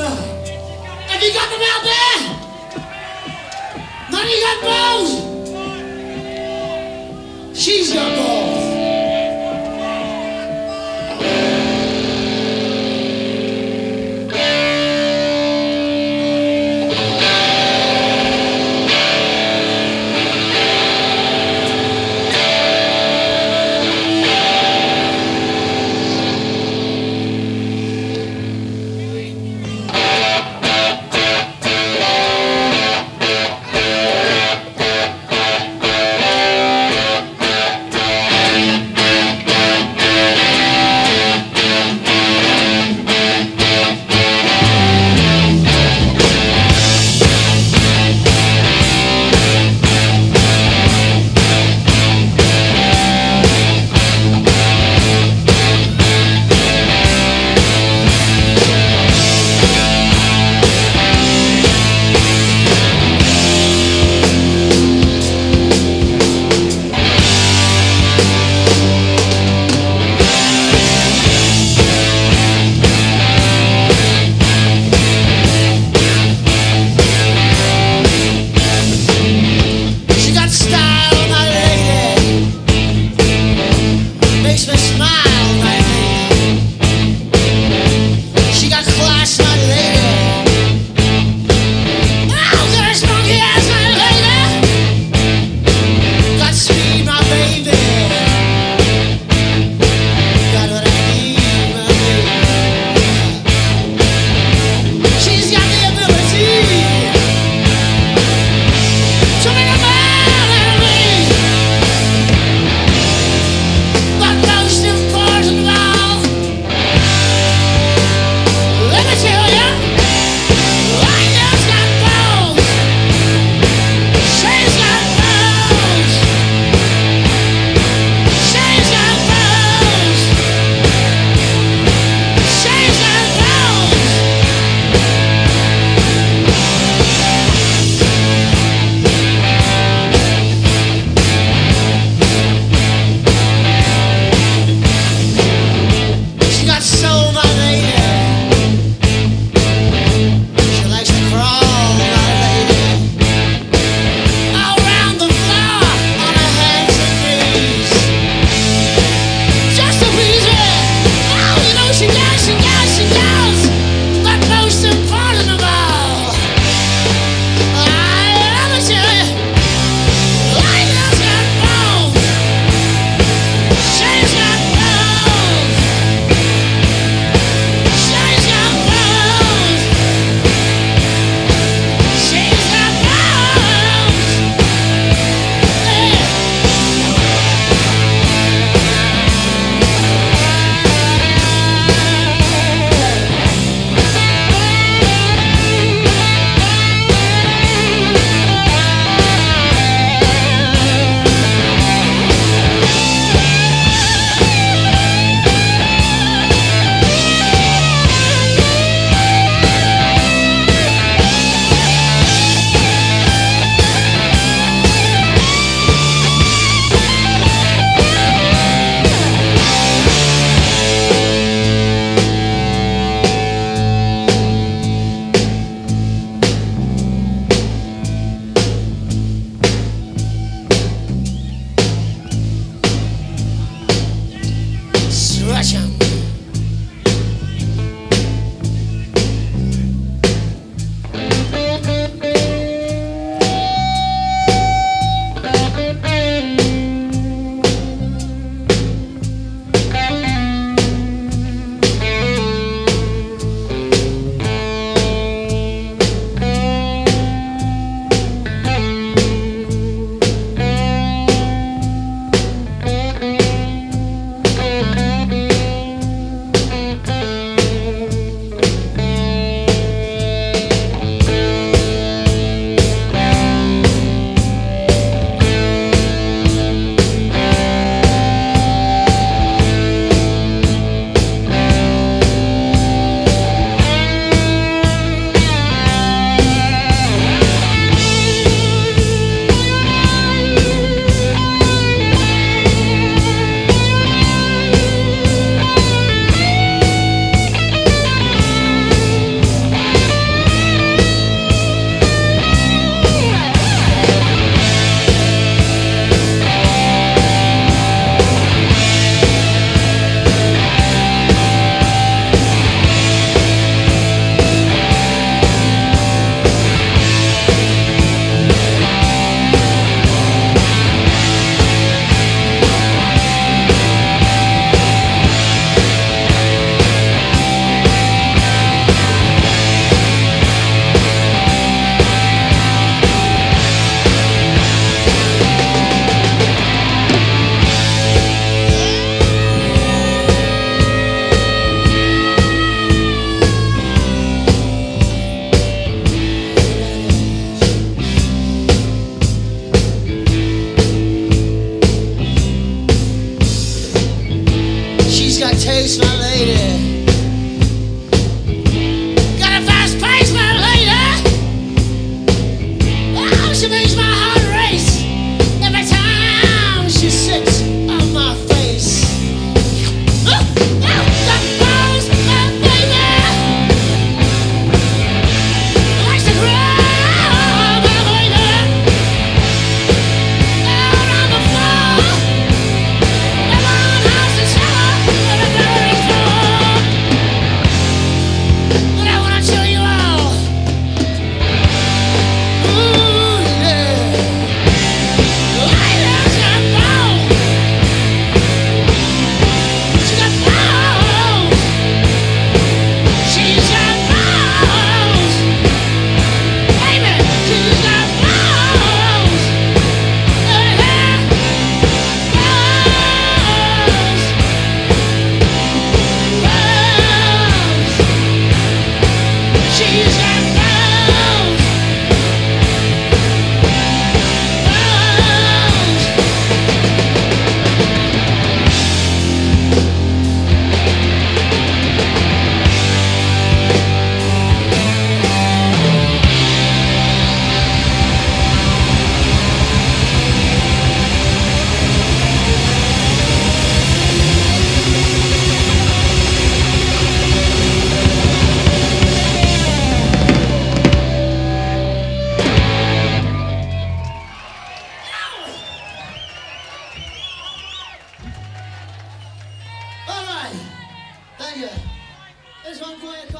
Have you got them out there? None of you got balls? She's got balls. She's got taste, my lady. Got a fast pace, my lady. Oh, she makes my heart race every time she sits on my face. The bones, my baby, likes to cry, my baby, out on the floor. House and cellar, and a dirty floor. But I wanna tell you all. Ooh, yeah. Lila's got balls. She's got balls. She's got balls. Baby, she's got balls. Balls. She's got balls. All right. Thank you. There's one quiet.